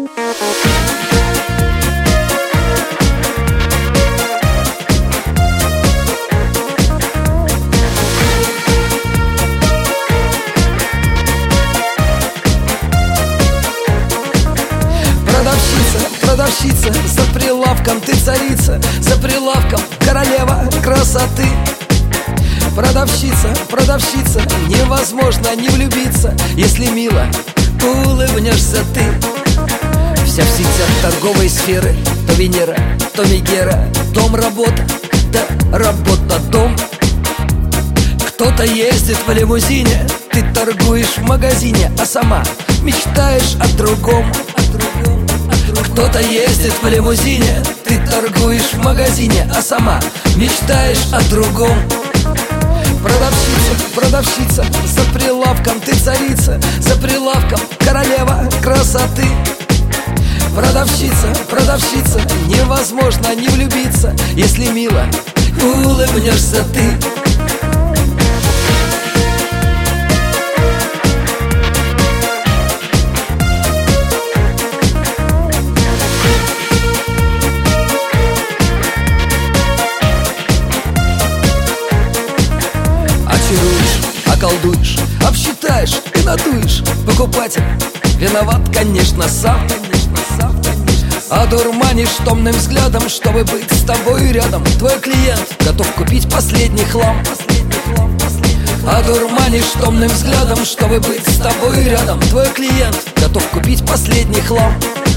Продавщица, за прилавком ты царица, за прилавком королева красоты. Продавщица, невозможно не влюбиться, если мило улыбнешься ты. Вся в сетях торговой сферы, то Венера, то Мегера, дом, работа, да работа, дом. Кто-то ездит в лимузине, ты торгуешь в магазине, а сама мечтаешь о другом. Кто-то ездит в лимузине, ты торгуешь в магазине, а сама мечтаешь о другом. Продавщица, за прилавком ты царица, за прилавком королева красоты. Продавщица, невозможно не влюбиться, если мило улыбнешься ты. Околдуешь, обсчитаешь и надуешь. Покупатель виноват, конечно, сам. Одурманишь томным взглядом, чтобы быть с тобой рядом. Твой клиент готов купить последний хлам. Одурманишь томным взглядом, чтобы быть с тобой рядом. Твой клиент готов купить последний хлам.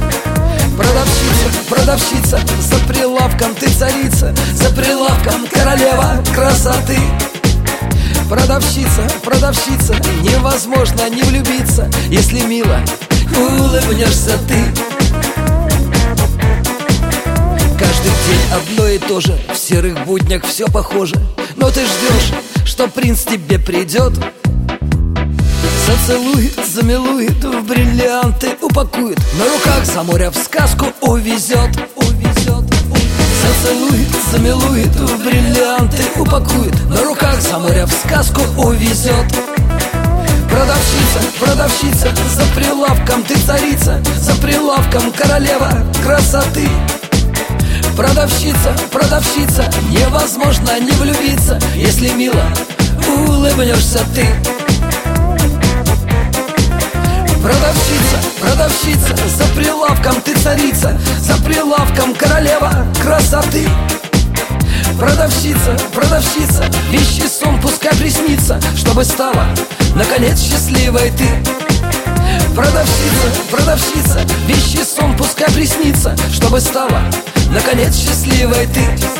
Продавщица, за прилавком ты царица, за прилавком королева красоты. Продавщица, невозможно не влюбиться, если мило улыбнешься ты. Каждый день одно и то же, в серых буднях все похоже. Но ты ждешь, что принц тебе придет, зацелует, замилует, в бриллианты упакует, на руках за море в сказку увезет. Зацелует, замилует, в бриллианты упакует, на руках за море в сказку увезет. Продавщица, за прилавком ты царица, за прилавком королева красоты. Продавщица, невозможно не влюбиться, если мило улыбнешься ты. Продавщица, за прилавком ты царица, за прилавком королева красоты. Продавщица, вещи сон пускай приснится, чтобы стала наконец счастливой ты. Продавщица, вещи сон пускай приснится, чтобы стала наконец счастливой ты.